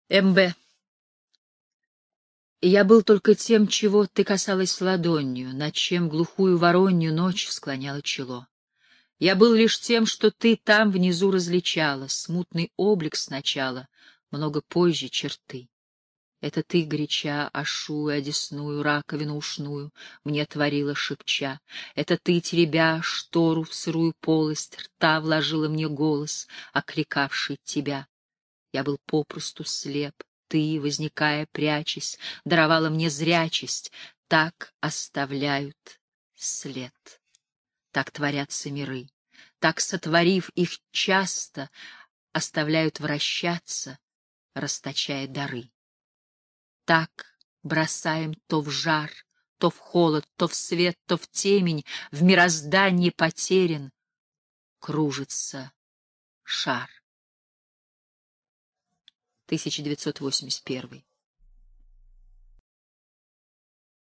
М.Б. Я был только тем, чего ты касалась ладонью, над чем глухую воронью ночь склоняла чело. Я был лишь тем, что ты там внизу различала, смутный облик сначала, много позже черты. Это ты, горяча, ошу и одесную раковину ушную мне творила, шепча. Это ты, теребя штору в сырую полость, рта вложила мне голос, окликавший тебя. Я был попросту слеп, ты, возникая, прячась, даровала мне зрячесть. Так оставляют след, так творятся миры, так, сотворив их часто, оставляют вращаться, расточая дары. Так бросаем то в жар, то в холод, то в свет, то в темень, в мироздании потерян кружится шар. 1981